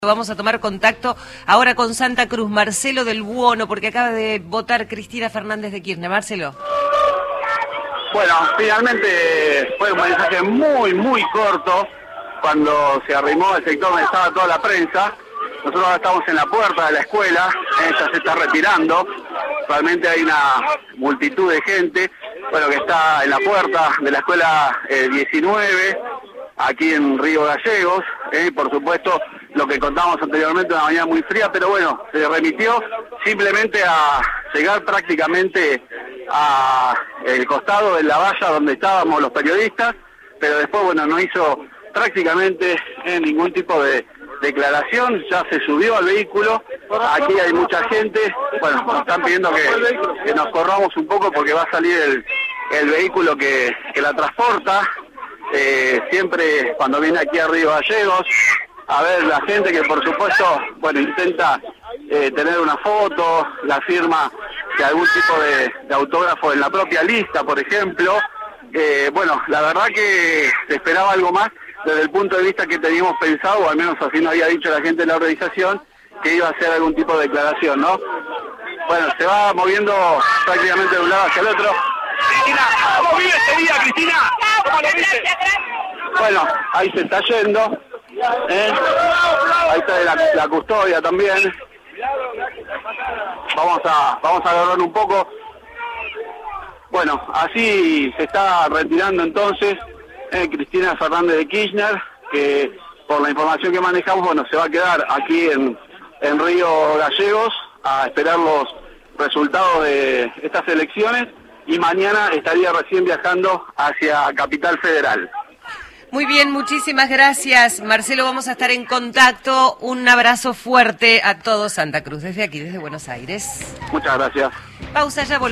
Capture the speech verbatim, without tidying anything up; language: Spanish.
Vamos a tomar contacto ahora con Santa Cruz, Marcelo del Buono, porque acaba de votar Cristina Fernández de Kirchner. Marcelo. Bueno, finalmente fue un mensaje muy, muy corto cuando se arrimó el sector donde estaba toda la prensa. Nosotros ahora estamos en la puerta de la escuela, ella se está retirando. Realmente hay una multitud de gente, bueno, que está en la puerta de la escuela eh, diecinueve, aquí en Río Gallegos. Eh, por supuesto, lo que contamos anteriormente, una mañana muy fría, pero bueno, se remitió simplemente a llegar prácticamente a el costado de la valla donde estábamos los periodistas, pero después, bueno, no hizo prácticamente eh, ningún tipo de declaración, ya se subió al vehículo. Aquí hay mucha gente, bueno, nos están pidiendo que, que nos corramos un poco porque va a salir el, el vehículo que, que la transporta, eh, siempre cuando viene aquí a Río Gallegos. A ver, la gente que por supuesto, bueno, intenta eh, tener una foto, la firma de algún tipo de, de autógrafo en la propia lista, por ejemplo. Eh, bueno, la verdad que se esperaba algo más desde el punto de vista que teníamos pensado, o al menos así nos había dicho la gente de la organización, que iba a hacer algún tipo de declaración, ¿no? Bueno, se va moviendo prácticamente de un lado hacia el otro. Cristina, ¿cómo vive este día, Cristina? ¿Cómo lo viste? Bueno, ahí se está yendo. ¿Eh? Ahí está la, la custodia también. Vamos a vamos a agarrar un poco. Bueno, así se está retirando entonces eh, Cristina Fernández de Kirchner, que por la información que manejamos, bueno, se va a quedar aquí en, en Río Gallegos a esperar los resultados de estas elecciones y mañana estaría recién viajando hacia Capital Federal. Muy bien, muchísimas gracias, Marcelo. Vamos a estar en contacto. Un abrazo fuerte a todos, Santa Cruz, desde aquí, desde Buenos Aires. Muchas gracias. Pausa, ya volvemos.